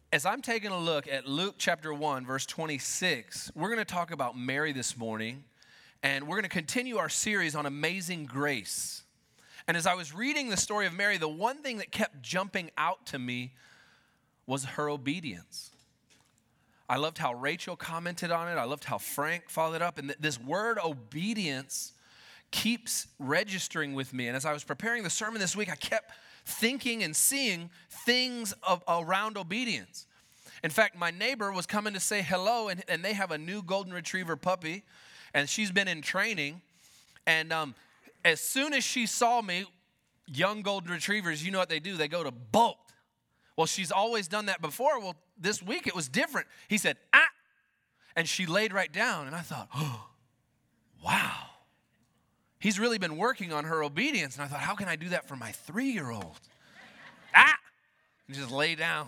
as I'm taking a look at Luke chapter 1, verse 26, we're going to talk about Mary this morning, and we're going to continue our series on amazing grace. And as I was reading the story of Mary, the one thing that kept jumping out to me was her obedience. I loved how Rachel commented on it. I loved how Frank followed it up. And this word obedience keeps registering with me. And as I was preparing the sermon this week, I kept thinking and seeing things around obedience. In fact, my neighbor was coming to say hello, and they have a new golden retriever puppy, and she's been in training. And as soon as she saw me, young golden retrievers, you know what they do? They go to bolt. Well, she's always done that before. Well, this week it was different. He said, ah, and she laid right down. And I thought, oh, wow. He's really been working on her obedience. And I thought, how can I do that for my 3-year-old? Ah, and just lay down.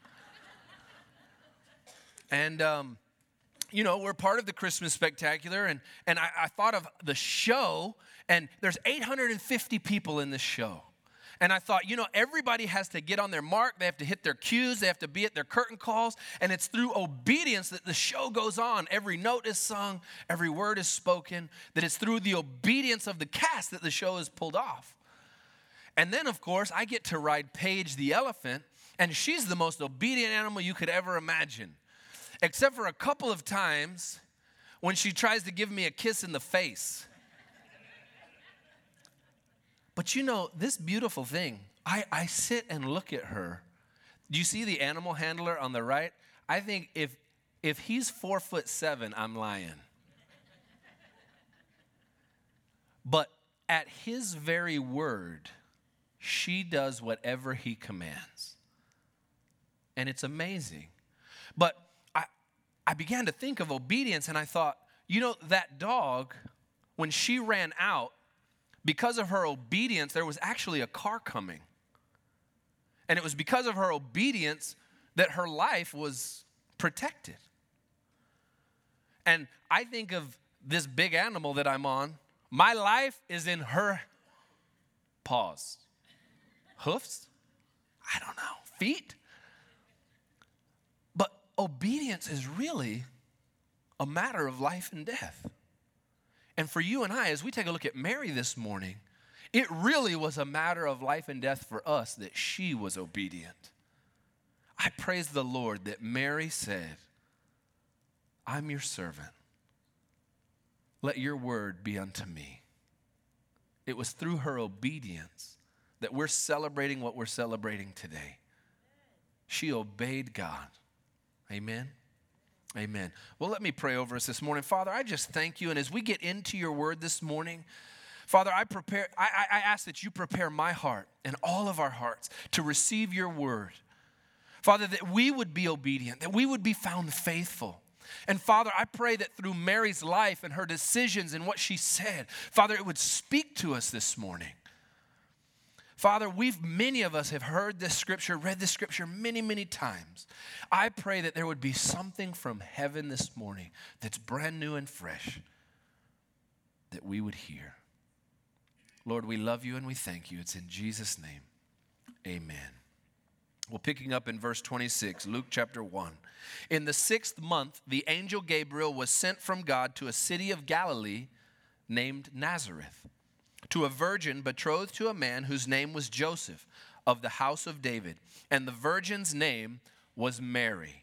And, we're part of the Christmas Spectacular. And I thought of the show, and there's 850 people in this show. And I thought, everybody has to get on their mark. They have to hit their cues. They have to be at their curtain calls. And it's through obedience that the show goes on. Every note is sung. Every word is spoken. That it's through the obedience of the cast that the show is pulled off. And then, of course, I get to ride Paige the elephant. And she's the most obedient animal you could ever imagine. Except for a couple of times when she tries to give me a kiss in the face. But this beautiful thing, I sit and look at her. Do you see the animal handler on the right? I think if he's 4'7", I'm lying. But at his very word, she does whatever he commands. And it's amazing. But I began to think of obedience, and I thought, that dog, when she ran out, because of her obedience, there was actually a car coming. And it was because of her obedience that her life was protected. And I think of this big animal that I'm on. My life is in her paws. Hoofs? I don't know. Feet? But obedience is really a matter of life and death. And for you and I, as we take a look at Mary this morning, it really was a matter of life and death for us that she was obedient. I praise the Lord that Mary said, I'm your servant. Let your word be unto me. It was through her obedience that we're celebrating what we're celebrating today. She obeyed God. Amen. Amen. Well, let me pray over us this morning. Father, I just thank you. And as we get into your word this morning, Father, I ask that you prepare my heart and all of our hearts to receive your word. Father, that we would be obedient, that we would be found faithful. And Father, I pray that through Mary's life and her decisions and what she said, Father, it would speak to us this morning. Father, many of us have heard this scripture, read this scripture many, many times. I pray that there would be something from heaven this morning that's brand new and fresh that we would hear. Lord, we love you and we thank you. It's in Jesus' name. Amen. Well, picking up in verse 26, Luke chapter 1. In the 6th month, the angel Gabriel was sent from God to a city of Galilee named Nazareth, to a virgin betrothed to a man whose name was Joseph, of the house of David. And the virgin's name was Mary.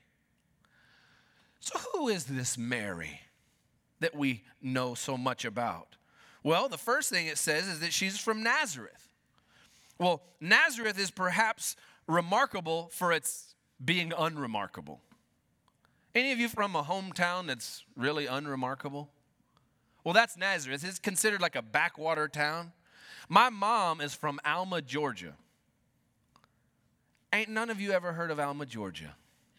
So who is this Mary that we know so much about? Well, the first thing it says is that she's from Nazareth. Well, Nazareth is perhaps remarkable for its being unremarkable. Any of you from a hometown that's really unremarkable? Well, that's Nazareth. It's considered like a backwater town. My mom is from Alma, Georgia. Ain't none of you ever heard of Alma, Georgia?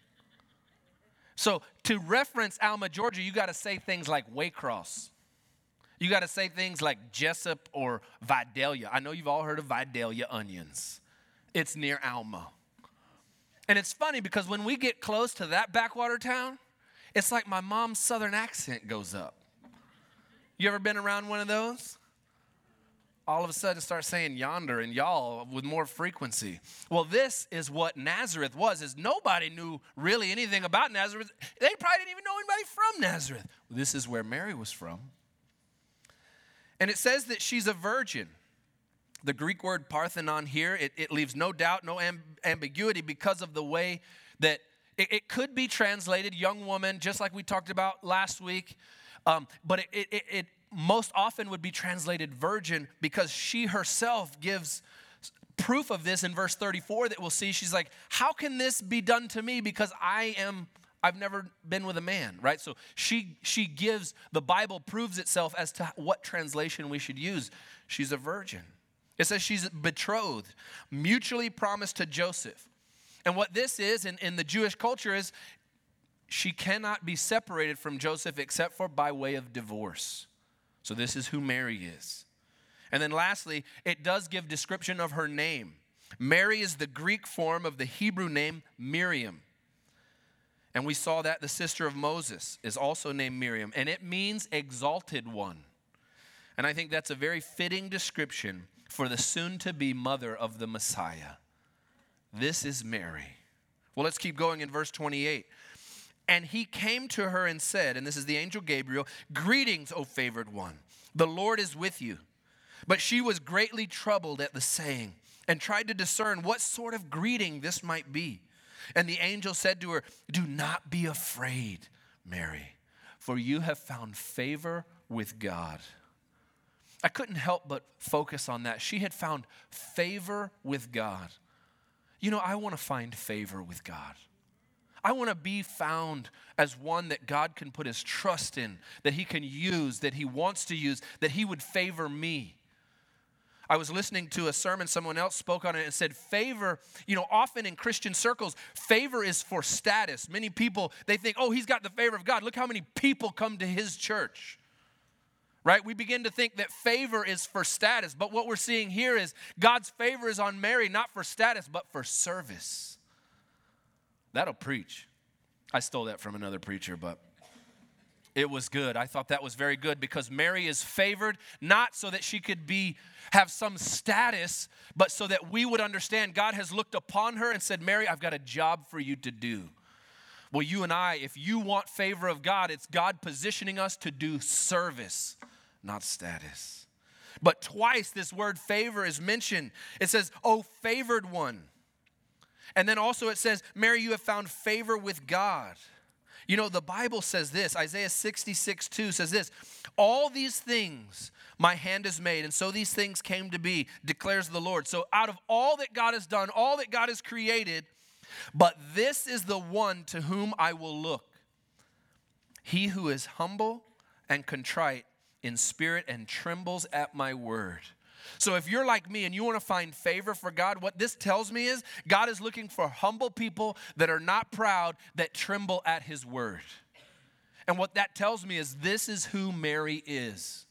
So to reference Alma, Georgia, you got to say things like Waycross. You got to say things like Jessup or Vidalia. I know you've all heard of Vidalia onions. It's near Alma. And it's funny because when we get close to that backwater town, it's like my mom's southern accent goes up. You ever been around one of those? all of a sudden start saying yonder and y'all with more frequency? Well, this is what Nazareth was, is nobody knew really anything about Nazareth. They probably didn't even know anybody from Nazareth. This is where Mary was from. And it says that she's a virgin. The Greek word Parthenon here, it leaves no doubt, no ambiguity because of the way that it could be translated young woman, just like we talked about last week. But it most often would be translated virgin because she herself gives proof of this in verse 34 that we'll see. She's like, how can this be done to me because I've never been with a man, right? So she gives, the Bible proves itself as to what translation we should use. She's a virgin. It says she's betrothed, mutually promised to Joseph. And what this is in the Jewish culture is she cannot be separated from Joseph except for by way of divorce. So this is who Mary is. And then lastly, it does give description of her name. Mary is the Greek form of the Hebrew name Miriam. And we saw that the sister of Moses is also named Miriam. And it means exalted one. And I think that's a very fitting description for the soon-to-be mother of the Messiah. This is Mary. Well, let's keep going in verse 28. And he came to her and said, and this is the angel Gabriel, greetings, O favored one, the Lord is with you. But she was greatly troubled at the saying and tried to discern what sort of greeting this might be. And the angel said to her, do not be afraid, Mary, for you have found favor with God. I couldn't help but focus on that. She had found favor with God. You know, I want to find favor with God. I want to be found as one that God can put his trust in, that he can use, that he wants to use, that he would favor me. I was listening to a sermon, someone else spoke on it and said favor, often in Christian circles, favor is for status. Many people, they think, oh, he's got the favor of God. Look how many people come to his church, right? We begin to think that favor is for status. But what we're seeing here is God's favor is on Mary, not for status, but for service. That'll preach. I stole that from another preacher, but it was good. I thought that was very good because Mary is favored not so that she could have some status, but so that we would understand God has looked upon her and said, Mary, I've got a job for you to do. Well, you and I, if you want favor of God, it's God positioning us to do service, not status. But twice this word favor is mentioned. It says, oh, favored one. And then also it says, Mary, you have found favor with God. You know, the Bible says this, Isaiah 66:2 says this, all these things my hand has made, and so these things came to be, declares the Lord. So out of all that God has done, all that God has created, but this is the one to whom I will look. He who is humble and contrite in spirit and trembles at my word. So if you're like me and you want to find favor for God, what this tells me is God is looking for humble people that are not proud, that tremble at his word. And what that tells me is this is who Mary is.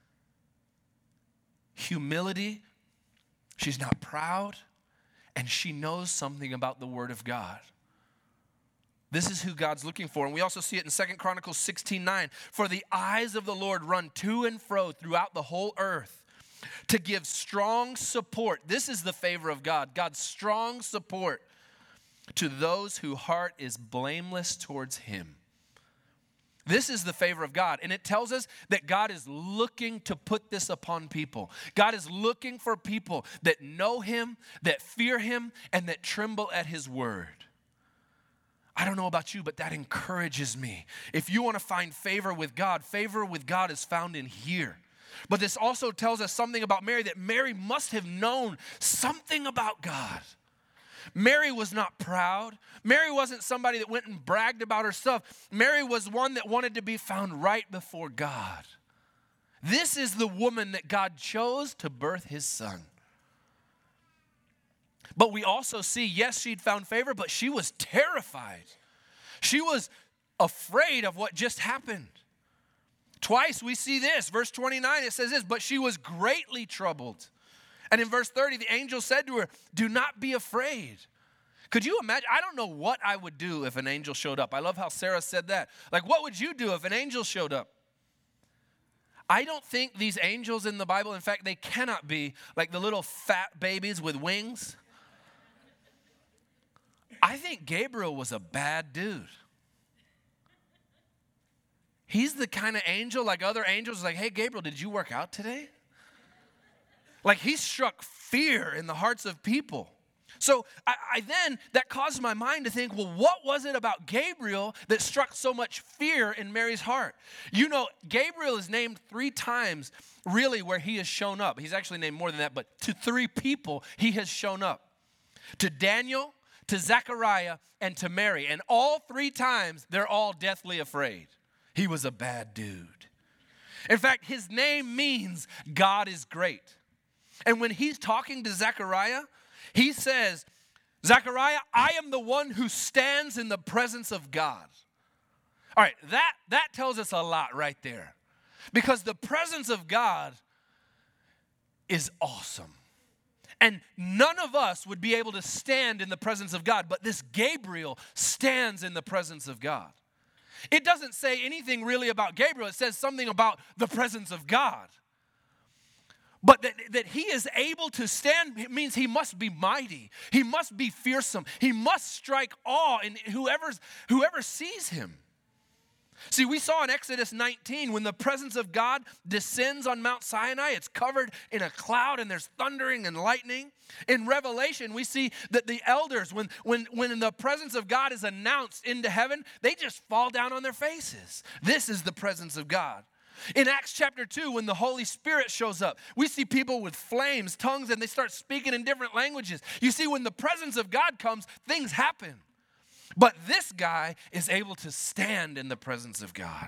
Humility, she's not proud, and she knows something about the word of God. This is who God's looking for. And we also see it in 2 Chronicles 16:9. For the eyes of the Lord run to and fro throughout the whole earth, to give strong support. This is the favor of God. God's strong support to those whose heart is blameless towards him. This is the favor of God. And it tells us that God is looking to put this upon people. God is looking for people that know him, that fear him, and that tremble at his word. I don't know about you, but that encourages me. If you want to find favor with God is found in here. But this also tells us something about Mary, that Mary must have known something about God. Mary was not proud. Mary wasn't somebody that went and bragged about her stuff. Mary was one that wanted to be found right before God. This is the woman that God chose to birth his son. But we also see, yes, she'd found favor, but she was terrified. She was afraid of what just happened. Twice we see this. Verse 29, it says this, but she was greatly troubled. And in verse 30, the angel said to her, do not be afraid. Could you imagine? I don't know what I would do if an angel showed up. I love how Sarah said that. Like, what would you do if an angel showed up? I don't think these angels in the Bible, in fact, they cannot be like the little fat babies with wings. I think Gabriel was a bad dude. He's the kind of angel like other angels, like, hey, Gabriel, did you work out today? Like he struck fear in the hearts of people. So I then, that caused my mind to think, well, what was it about Gabriel that struck so much fear in Mary's heart? You know, Gabriel is named 3 times really where he has shown up. He's actually named more than that, but to 3 people he has shown up. To Daniel, to Zechariah, and to Mary. And all 3 times, they're all deathly afraid. He was a bad dude. In fact, his name means God is great. And when he's talking to Zechariah, he says, Zechariah, I am the one who stands in the presence of God. All right, that tells us a lot right there. Because the presence of God is awesome. And none of us would be able to stand in the presence of God, but this Gabriel stands in the presence of God. It doesn't say anything really about Gabriel. It says something about the presence of God. But that he is able to stand, it means he must be mighty. He must be fearsome. He must strike awe in whoever sees him. See, we saw in Exodus 19, when the presence of God descends on Mount Sinai, it's covered in a cloud and there's thundering and lightning. In Revelation, we see that the elders, when the presence of God is announced into heaven, they just fall down on their faces. This is the presence of God. In Acts chapter 2, when the Holy Spirit shows up, we see people with flames, tongues, and they start speaking in different languages. You see, when the presence of God comes, things happen. But this guy is able to stand in the presence of God.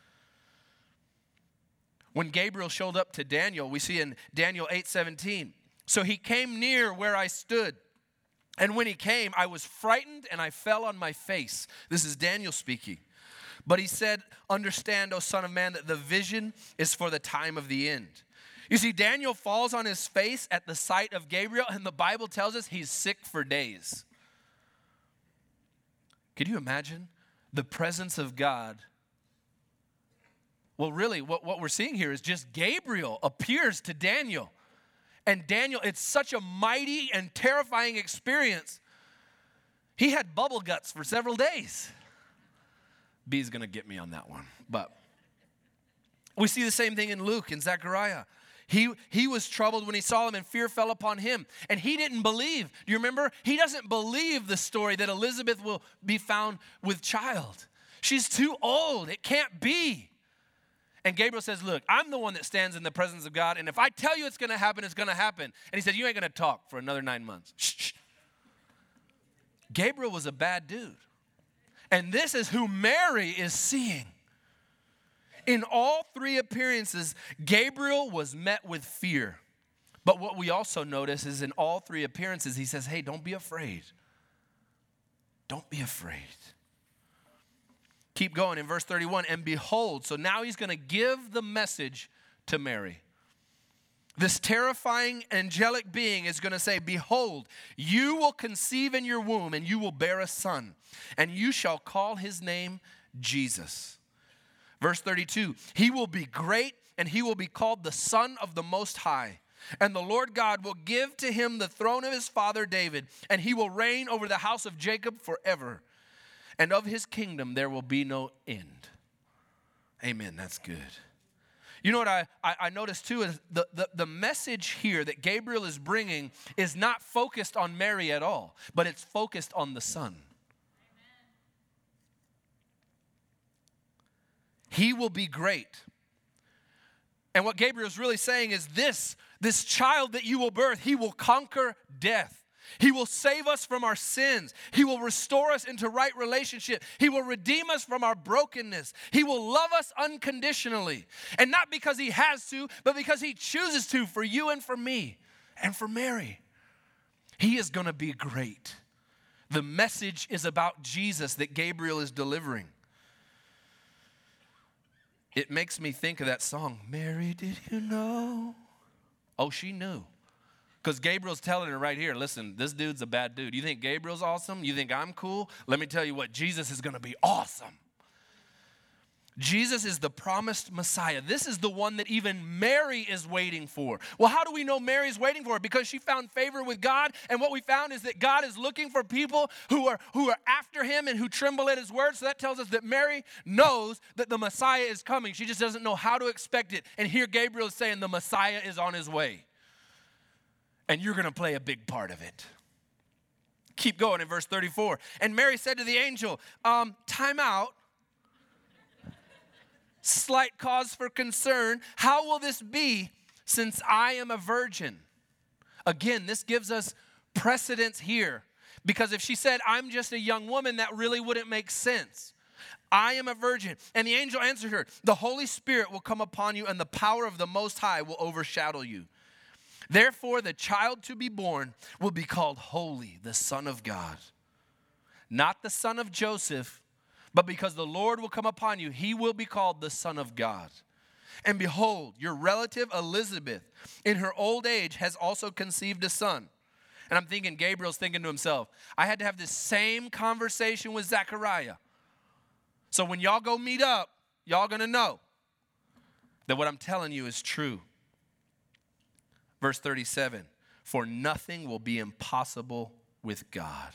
When Gabriel showed up to Daniel, we see in Daniel 8:17, so he came near where I stood. And when he came, I was frightened and I fell on my face. This is Daniel speaking. But he said, understand, O son of man, that the vision is for the time of the end. You see, Daniel falls on his face at the sight of Gabriel, and the Bible tells us he's sick for days. Could you imagine the presence of God? Well, really, what we're seeing here is just Gabriel appears to Daniel. And Daniel, it's such a mighty and terrifying experience. He had bubble guts for several days. B's going to get me on that one. But we see the same thing in Luke and Zechariah. He was troubled when he saw him, and fear fell upon him. And he didn't believe. Do you remember? He doesn't believe the story that Elizabeth will be found with child. She's too old. It can't be. And Gabriel says, look, I'm the one that stands in the presence of God, and if I tell you it's going to happen, it's going to happen. And he said, you ain't going to talk for another 9 months. Shh. Gabriel was a bad dude. And this is who Mary is seeing. In all 3 appearances, Gabriel was met with fear. But what we also notice is in all 3 appearances, he says, hey, don't be afraid. Don't be afraid. Keep going in verse 31. And behold, so now he's going to give the message to Mary. This terrifying angelic being is going to say, behold, you will conceive in your womb and you will bear a son, and you shall call his name Jesus. Verse 32, he will be great and he will be called the Son of the Most High. And the Lord God will give to him the throne of his father David, and he will reign over the house of Jacob forever. And of his kingdom there will be no end. Amen, that's good. You know what I noticed too is the message here that Gabriel is bringing is not focused on Mary at all, but it's focused on the Son. He will be great. And what Gabriel is really saying is this child that you will birth, he will conquer death. He will save us from our sins. He will restore us into right relationship. He will redeem us from our brokenness. He will love us unconditionally. And not because he has to, but because he chooses to for you and for me and for Mary. He is going to be great. The message is about Jesus that Gabriel is delivering. It makes me think of that song, Mary, did you know? Oh, she knew. Because Gabriel's telling her right here, listen, this dude's a bad dude. You think Gabriel's awesome? You think I'm cool? Let me tell you what, Jesus is going to be awesome. Jesus is the promised Messiah. This is the one that even Mary is waiting for. Well, how do we know Mary's waiting for it? Because she found favor with God, and what we found is that God is looking for people who are after him and who tremble at his word. So that tells us that Mary knows that the Messiah is coming. She just doesn't know how to expect it. And here Gabriel is saying the Messiah is on his way. And you're going to play a big part of it. Keep going in verse 34. And Mary said to the angel, time out. Slight cause for concern. How will this be since I am a virgin? Again, this gives us precedence here. Because if she said, I'm just a young woman, that really wouldn't make sense. I am a virgin. And the angel answered her, the Holy Spirit will come upon you, and the power of the Most High will overshadow you. Therefore, the child to be born will be called Holy, the Son of God. Not the son of Joseph, but because the Lord will come upon you, he will be called the Son of God. And behold, your relative Elizabeth, in her old age, has also conceived a son. And I'm thinking, Gabriel's thinking to himself, I had to have this same conversation with Zechariah. So when y'all go meet up, y'all going to know that what I'm telling you is true. Verse 37, for nothing will be impossible with God.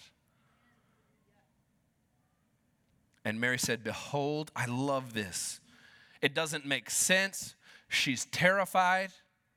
And Mary said, behold, I love this. It doesn't make sense. She's terrified.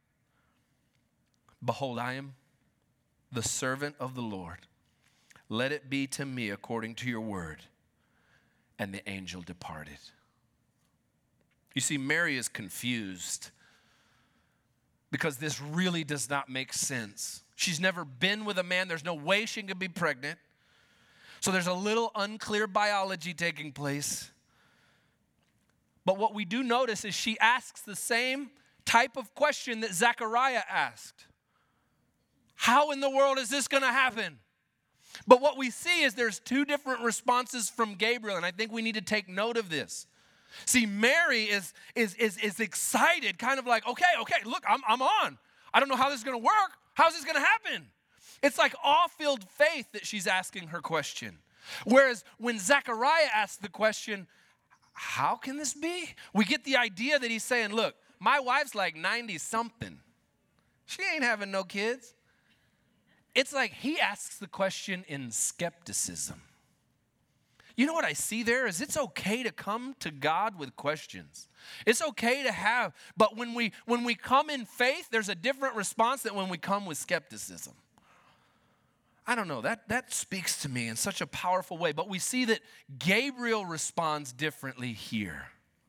Behold, I am the servant of the Lord. Let it be to me according to your word. And the angel departed. You see, Mary is confused because this really does not make sense. She's never been with a man. There's no way she can be pregnant. So there's a little unclear biology taking place. But what we do notice is she asks the same type of question that Zechariah asked. How in the world is this going to happen? But what we see is there's two different responses from Gabriel, and I think we need to take note of this. See, Mary is excited, kind of like, okay, look, I'm on. I don't know how this is going to work. How's this going to happen? It's like awe-filled faith that she's asking her question. Whereas when Zechariah asked the question, how can this be? We get the idea that he's saying, look, my wife's like 90-something. She ain't having no kids. It's like he asks the question in skepticism. You know what I see there is it's okay to come to God with questions. It's okay to have, but when we come in faith, there's a different response than when we come with skepticism. I don't know, that speaks to me in such a powerful way. But we see that Gabriel responds differently here.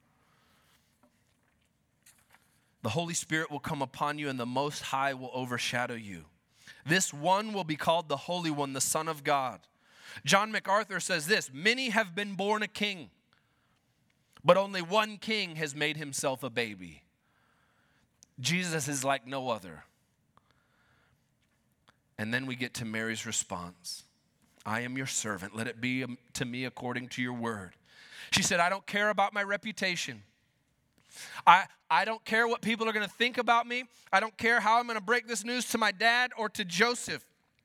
The Holy Spirit will come upon you, and the Most High will overshadow you. This one will be called the Holy One, the Son of God. John MacArthur says this, many have been born a king, but only one king has made himself a baby. Jesus is like no other. And then we get to Mary's response. I am your servant. Let it be to me according to your word. She said, I don't care about my reputation. I don't care what people are going to think about me. I don't care how I'm going to break this news to my dad or to Joseph.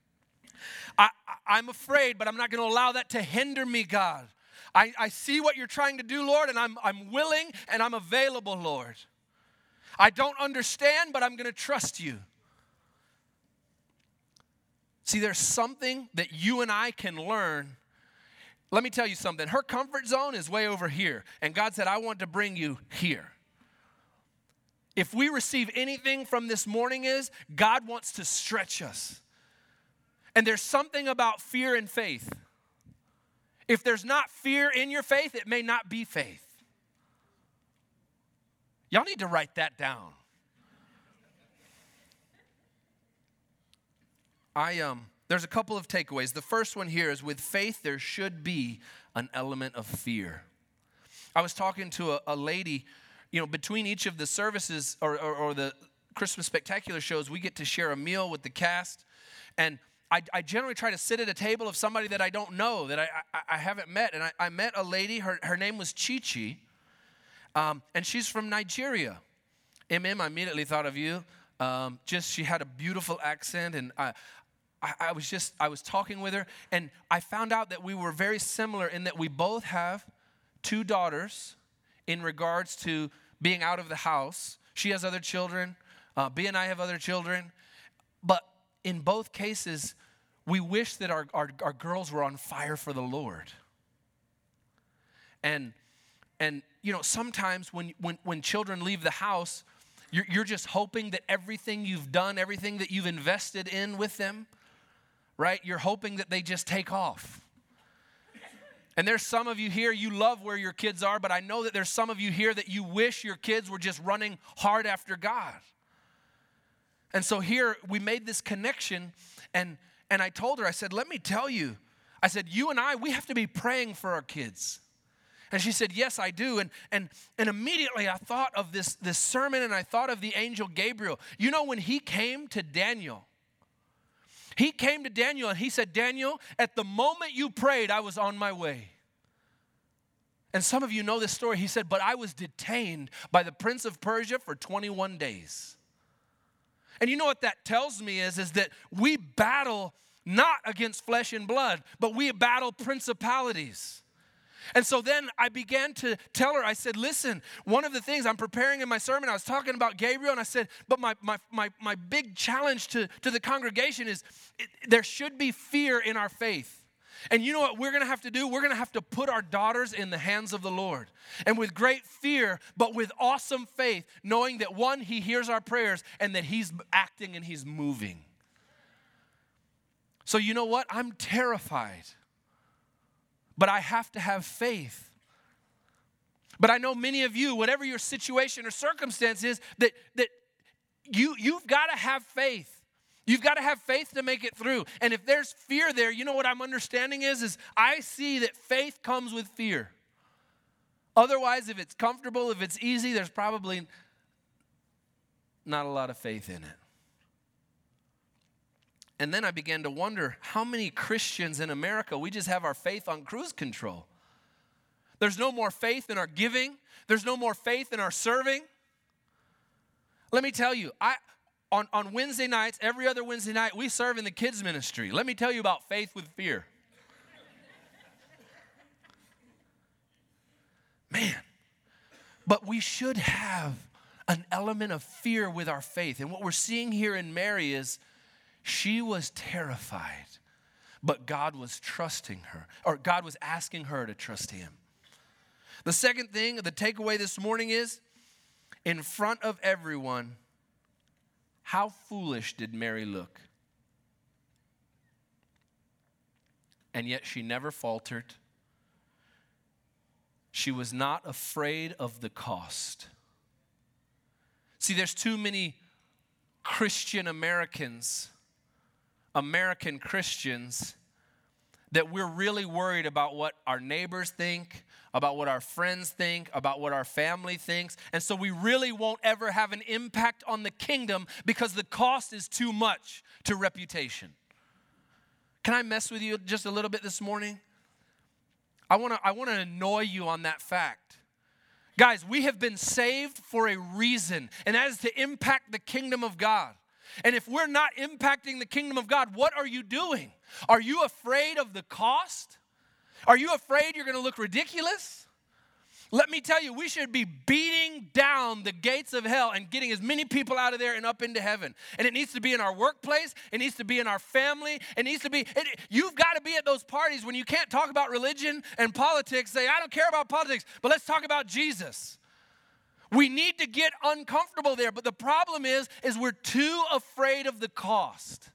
I'm afraid, but I'm not going to allow that to hinder me, God. I see what you're trying to do, Lord, and I'm willing and I'm available, Lord. I don't understand, but I'm going to trust you. See, there's something that you and I can learn. Let me tell you something. Her comfort zone is way over here. And God said, I want to bring you here. If we receive anything from this morning is, God wants to stretch us. And there's something about fear and faith. If there's not fear in your faith, it may not be faith. Y'all need to write that down. There's a couple of takeaways. The first one here is with faith, there should be an element of fear. I was talking to a lady, between each of the services or the Christmas Spectacular shows, we get to share a meal with the cast. And I generally try to sit at a table of somebody that I don't know, that I haven't met. And I met a lady, her name was Chichi, and she's from Nigeria. I immediately thought of you. She had a beautiful accent, and I was talking with her, and I found out that we were very similar in that we both have 2 daughters in regards to being out of the house. She has other children. B and I have other children. But in both cases, we wish that our girls were on fire for the Lord. And you know, sometimes when children leave the house, you're just hoping that everything you've done, everything that you've invested in with them, right? You're hoping that they just take off. And there's some of you here, you love where your kids are, but I know that there's some of you here that you wish your kids were just running hard after God. And so here we made this connection, and I told her, I said, let me tell you, I said, you and I, we have to be praying for our kids. And she said, yes, I do. And immediately I thought of this sermon, and I thought of the angel Gabriel. You know, when he came to Daniel, and he said, Daniel, at the moment you prayed, I was on my way. And some of you know this story. He said, but I was detained by the prince of Persia for 21 days. And you know what that tells me is that we battle not against flesh and blood, but we battle principalities. And so then I began to tell her, I said, listen, one of the things I'm preparing in my sermon, I was talking about Gabriel, and I said, but my big challenge to the congregation is there should be fear in our faith. And you know what we're going to have to do? We're going to have to put our daughters in the hands of the Lord. And with great fear, but with awesome faith, knowing that one, he hears our prayers, and that he's acting and he's moving. So you know what? I'm terrified. But I have to have faith. But I know many of you, whatever your situation or circumstance is, that you've got to have faith. You've got to have faith to make it through. And if there's fear there, you know what I'm understanding is I see that faith comes with fear. Otherwise, if it's comfortable, if it's easy, there's probably not a lot of faith in it. And then I began to wonder how many Christians in America, we just have our faith on cruise control. There's no more faith in our giving. There's no more faith in our serving. Let me tell you, on Wednesday nights, every other Wednesday night, we serve in the kids ministry. Let me tell you about faith with fear. Man, but we should have an element of fear with our faith. And what we're seeing here in Mary is she was terrified, but God was trusting her, or God was asking her to trust him. The second thing, the takeaway this morning is, in front of everyone, how foolish did Mary look? And yet she never faltered. She was not afraid of the cost. See, there's too many American Christians, that we're really worried about what our neighbors think, about what our friends think, about what our family thinks. And so we really won't ever have an impact on the kingdom because the cost is too much to reputation. Can I mess with you just a little bit this morning? I want to annoy you on that fact. Guys, we have been saved for a reason, and that is to impact the kingdom of God. And if we're not impacting the kingdom of God, what are you doing? Are you afraid of the cost? Are you afraid you're going to look ridiculous? Let me tell you, we should be beating down the gates of hell and getting as many people out of there and up into heaven. And it needs to be in our workplace. It needs to be in our family. You've got to be at those parties when you can't talk about religion and politics. Say, I don't care about politics, but let's talk about Jesus. We need to get uncomfortable there, but the problem is we're too afraid of the cost.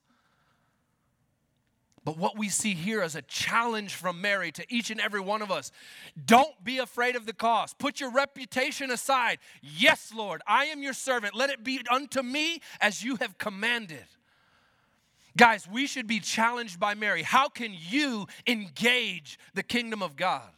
But what we see here is a challenge from Mary to each and every one of us. Don't be afraid of the cost. Put your reputation aside. Yes, Lord, I am your servant. Let it be unto me as you have commanded. Guys, we should be challenged by Mary. How can you engage the kingdom of God?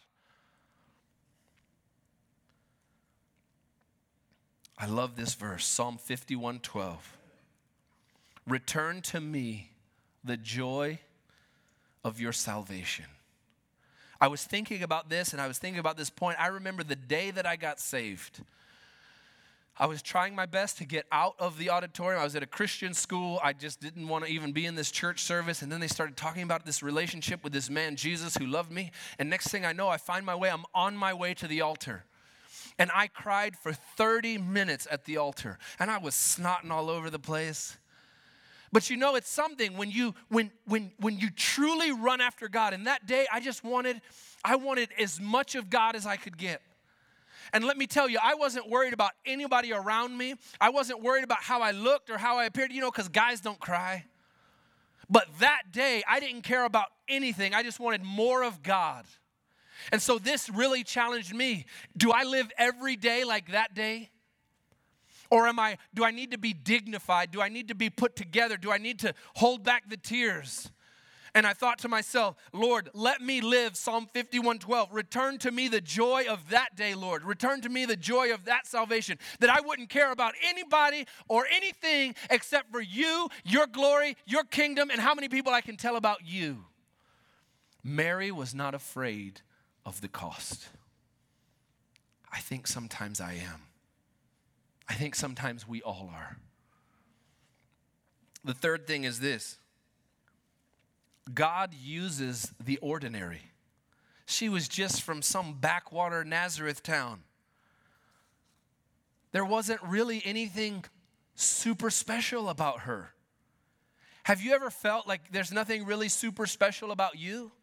I love this verse, Psalm 51:12. Return to me the joy of your salvation. I was thinking about this, and I was thinking about this point. I remember the day that I got saved. I was trying my best to get out of the auditorium. I was at a Christian school. I just didn't want to even be in this church service. And then they started talking about this relationship with this man, Jesus, who loved me. And next thing I know, I find my way. I'm on my way to the altar. And I cried for 30 minutes at the altar. And I was snotting all over the place. But you know, it's something when you truly run after God. And that day, I wanted as much of God as I could get. And let me tell you, I wasn't worried about anybody around me. I wasn't worried about how I looked or how I appeared, because guys don't cry. But that day, I didn't care about anything. I just wanted more of God. And so this really challenged me. Do I live every day like that day? Or do I need to be dignified? Do I need to be put together? Do I need to hold back the tears? And I thought to myself, Lord, let me live Psalm 51:12. Return to me the joy of that day, Lord. Return to me the joy of that salvation, that I wouldn't care about anybody or anything except for you, your glory, your kingdom, and how many people I can tell about you. Mary was not afraid of the cost. I think sometimes I am. I think sometimes we all are. The third thing is this. God uses the ordinary. She was just from some backwater Nazareth town. There wasn't really anything super special about her. Have you ever felt like there's nothing really super special about you?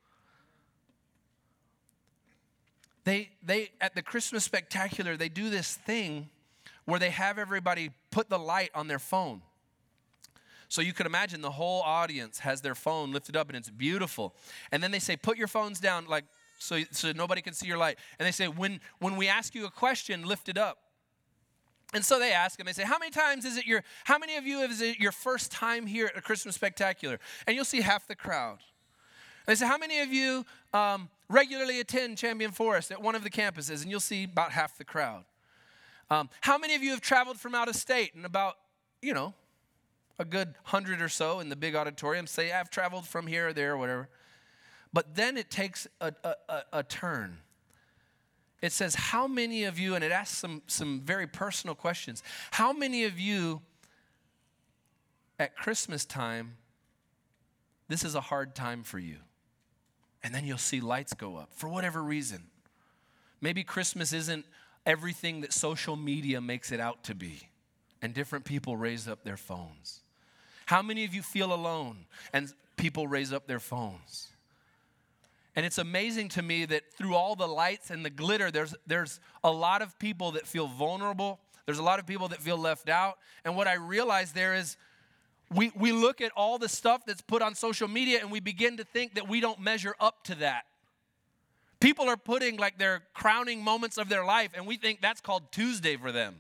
They at the Christmas Spectacular, they do this thing where they have everybody put the light on their phone. So you could imagine the whole audience has their phone lifted up and it's beautiful. And then they say, put your phones down so nobody can see your light. And they say, when we ask you a question, lift it up. And so they ask, and they say, how many of you is it your first time here at a Christmas Spectacular? And you'll see half the crowd. And they say, how many of you regularly attend Champion Forest at one of the campuses? And you'll see about half the crowd. How many of you have traveled from out of state? And about, a good 100 or so in the big auditorium say, I've traveled from here or there or whatever. But then it takes a turn. It says, how many of you, and it asks some very personal questions. How many of you at Christmas time, this is a hard time for you? And then you'll see lights go up for whatever reason. Maybe Christmas isn't everything that social media makes it out to be. And different people raise up their phones. How many of you feel alone and people raise up their phones? And it's amazing to me that through all the lights and the glitter, there's a lot of people that feel vulnerable. There's a lot of people that feel left out. And what I realize there is we look at all the stuff that's put on social media and we begin to think that we don't measure up to that. People are putting like their crowning moments of their life and we think that's called Tuesday for them.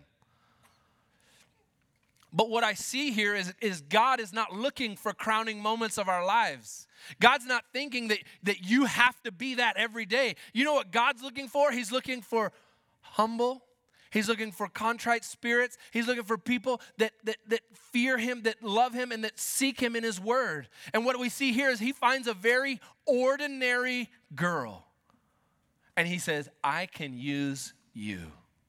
But what I see here is God is not looking for crowning moments of our lives. God's not thinking that you have to be that every day. You know what God's looking for? He's looking for humble. He's looking for contrite spirits. He's looking for people that fear him, that love him, and that seek him in his word. And what we see here is he finds a very ordinary girl. And he says, I can use you.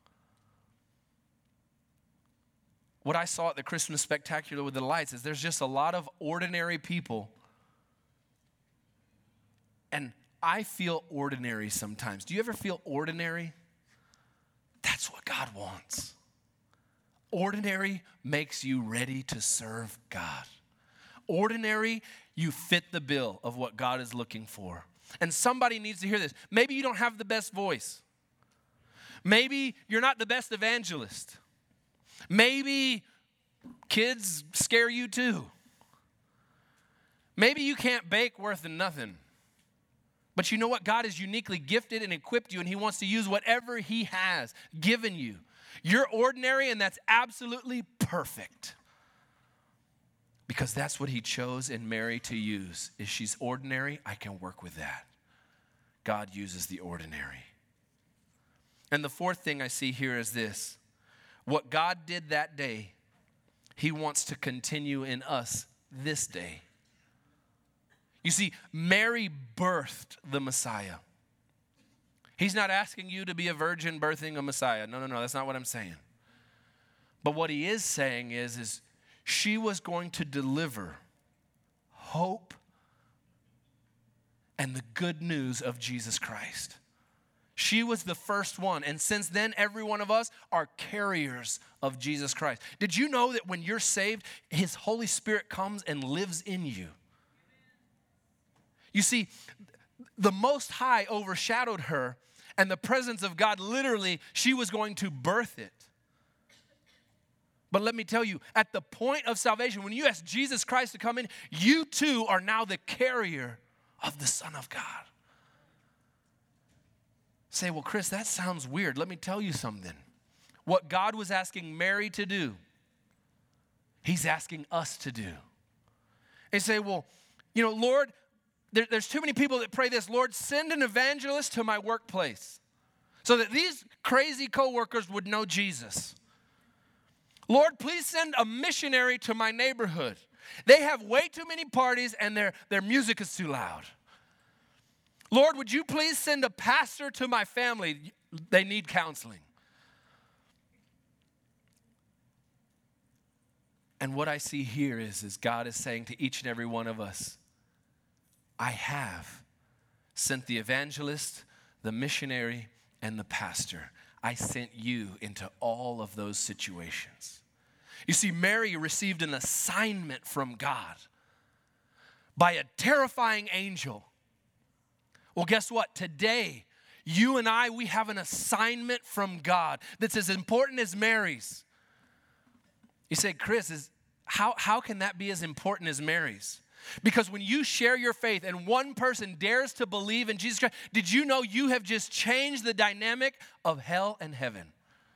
What I saw at the Christmas Spectacular with the lights is there's just a lot of ordinary people. And I feel ordinary sometimes. Do you ever feel ordinary? That's what God wants. Ordinary makes you ready to serve God. Ordinary, you fit the bill of what God is looking for. And somebody needs to hear this. Maybe you don't have the best voice. Maybe you're not the best evangelist. Maybe kids scare you too. Maybe you can't bake worth of nothing. But you know what? God has uniquely gifted and equipped you, and he wants to use whatever he has given you. You're ordinary, and that's absolutely perfect. Because that's what he chose in Mary to use. If she's ordinary, I can work with that. God uses the ordinary. And the fourth thing I see here is this. What God did that day, he wants to continue in us this day. You see, Mary birthed the Messiah. He's not asking you to be a virgin birthing a Messiah. No, that's not what I'm saying. But what he is saying is she was going to deliver hope and the good news of Jesus Christ. She was the first one. And since then, every one of us are carriers of Jesus Christ. Did you know that when you're saved, his Holy Spirit comes and lives in you? You see, the Most High overshadowed her, and the presence of God, literally, she was going to birth it. But let me tell you, at the point of salvation, when you ask Jesus Christ to come in, you too are now the carrier of the Son of God. Say, well, Chris, that sounds weird. Let me tell you something. What God was asking Mary to do, he's asking us to do. And say, well, you know, Lord, there's too many people that pray this. Lord, send an evangelist to my workplace so that these crazy coworkers would know Jesus. Lord, please send a missionary to my neighborhood. They have way too many parties and their music is too loud. Lord, would you please send a pastor to my family? They need counseling. And what I see here is God is saying to each and every one of us, I have sent the evangelist, the missionary, and the pastor. I sent you into all of those situations. You see, Mary received an assignment from God by a terrifying angel. Well, guess what? Today, you and I, we have an assignment from God that's as important as Mary's. You say, Chris, how can that be as important as Mary's? Because when you share your faith and one person dares to believe in Jesus Christ, did you know you have just changed the dynamic of hell and heaven?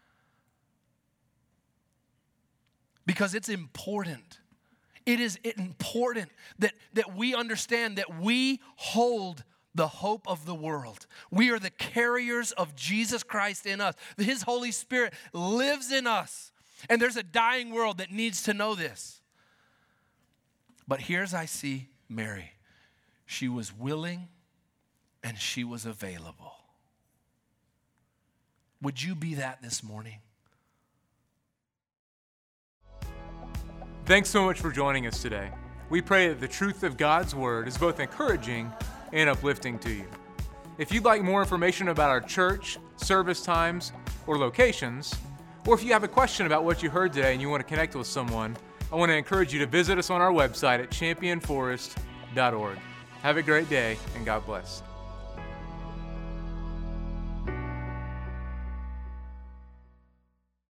Because it's important. It is important that we understand that we hold the hope of the world. We are the carriers of Jesus Christ in us. His Holy Spirit lives in us. And there's a dying world that needs to know this. But here's I see Mary. She was willing and she was available. Would you be that this morning? Thanks so much for joining us today. We pray that the truth of God's Word is both encouraging and uplifting to you. If you'd like more information about our church, service times, or locations, or if you have a question about what you heard today and you want to connect with someone, I want to encourage you to visit us on our website at championforest.org. Have a great day, and God bless.